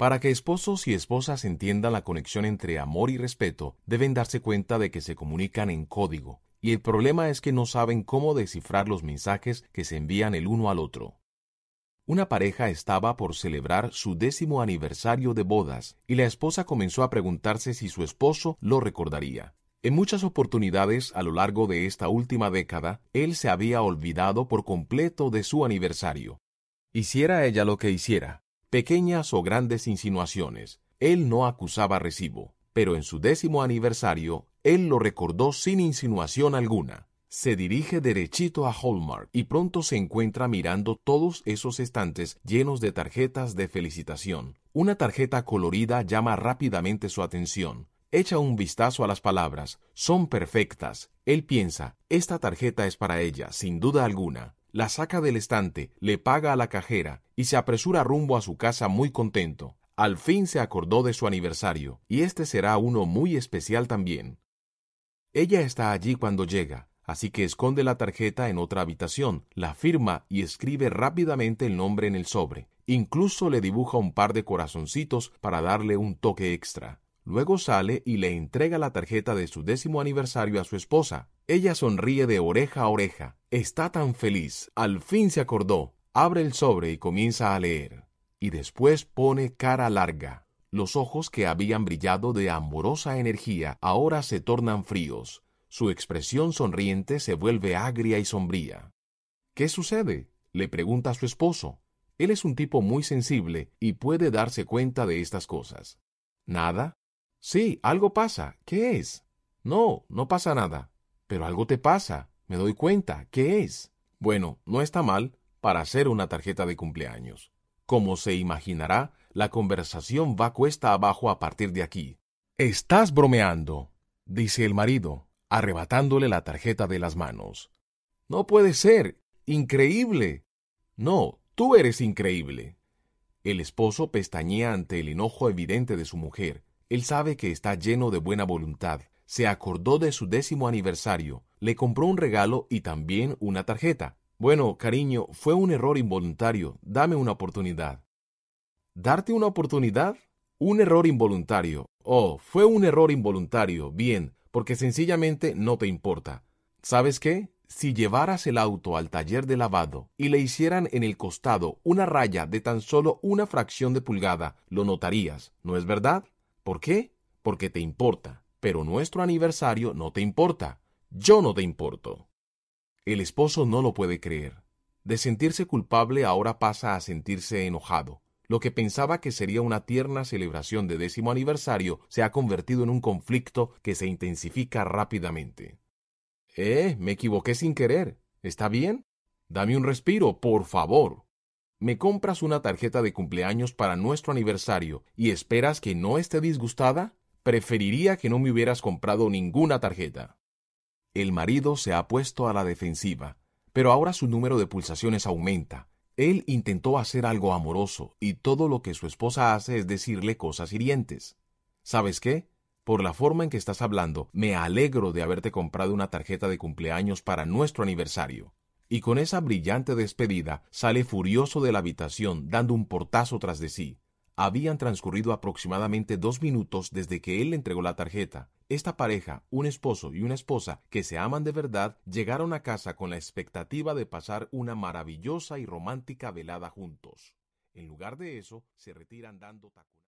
Para que esposos y esposas entiendan la conexión entre amor y respeto, deben darse cuenta de que se comunican en código, y el problema es que no saben cómo descifrar los mensajes que se envían el uno al otro. Una pareja estaba por celebrar su 10º aniversario de bodas, y la esposa comenzó a preguntarse si su esposo lo recordaría. En muchas oportunidades a lo largo de esta última década, él se había olvidado por completo de su aniversario. Hiciera ella lo que hiciera, pequeñas o grandes insinuaciones, él no acusaba recibo, pero en su 10º aniversario, él lo recordó sin insinuación alguna. Se dirige derechito a Hallmark y pronto se encuentra mirando todos esos estantes llenos de tarjetas de felicitación. Una tarjeta colorida llama rápidamente su atención. Echa un vistazo a las palabras. Son perfectas. Él piensa, esta tarjeta es para ella, sin duda alguna. La saca del estante, le paga a la cajera y se apresura rumbo a su casa muy contento. Al fin se acordó de su aniversario, y este será uno muy especial también. Ella está allí cuando llega, así que esconde la tarjeta en otra habitación, la firma y escribe rápidamente el nombre en el sobre. Incluso le dibuja un par de corazoncitos para darle un toque extra. Luego sale y le entrega la tarjeta de su 10º aniversario a su esposa. Ella sonríe de oreja a oreja. Está tan feliz. Al fin se acordó. Abre el sobre y comienza a leer. Y después pone cara larga. Los ojos que habían brillado de amorosa energía ahora se tornan fríos. Su expresión sonriente se vuelve agria y sombría. ¿Qué sucede?, le pregunta a su esposo. Él es un tipo muy sensible y puede darse cuenta de estas cosas. ¿Nada? Sí, algo pasa. ¿Qué es? No, no pasa nada. Pero algo te pasa. Me doy cuenta. ¿Qué es? Bueno, no está mal para hacer una tarjeta de cumpleaños. Como se imaginará, la conversación va cuesta abajo a partir de aquí. «Estás bromeando», dice el marido, arrebatándole la tarjeta de las manos. «No puede ser. Increíble». «No, tú eres increíble». El esposo pestañea ante el enojo evidente de su mujer. Él sabe que está lleno de buena voluntad. Se acordó de su 10º aniversario, le compró un regalo y también una tarjeta. «Bueno, cariño, fue un error involuntario. Dame una oportunidad». ¿Darte una oportunidad? Un error involuntario. Oh, fue un error involuntario. Bien, porque sencillamente no te importa. ¿Sabes qué? Si llevaras el auto al taller de lavado y le hicieran en el costado una raya de tan solo una fracción de pulgada, lo notarías, ¿no es verdad? ¿Por qué? Porque te importa. Pero nuestro aniversario no te importa. Yo no te importo. El esposo no lo puede creer. De sentirse culpable ahora pasa a sentirse enojado. Lo que pensaba que sería una tierna celebración de 10º aniversario se ha convertido en un conflicto que se intensifica rápidamente. Me equivoqué sin querer. ¿Está bien? Dame un respiro, por favor. Me compras una tarjeta de cumpleaños para nuestro aniversario y esperas que no esté disgustada. Preferiría que no me hubieras comprado ninguna tarjeta. El marido se ha puesto a la defensiva, pero ahora su número de pulsaciones aumenta. Él intentó hacer algo amoroso y todo lo que su esposa hace es decirle cosas hirientes. ¿Sabes qué? Por la forma en que estás hablando, me alegro de haberte comprado una tarjeta de cumpleaños para nuestro aniversario. Y con esa brillante despedida, sale furioso de la habitación, dando un portazo tras de sí. Habían transcurrido aproximadamente 2 minutos desde que él le entregó la tarjeta. Esta pareja, un esposo y una esposa que se aman de verdad, llegaron a casa con la expectativa de pasar una maravillosa y romántica velada juntos. En lugar de eso, se retiran dando tacones.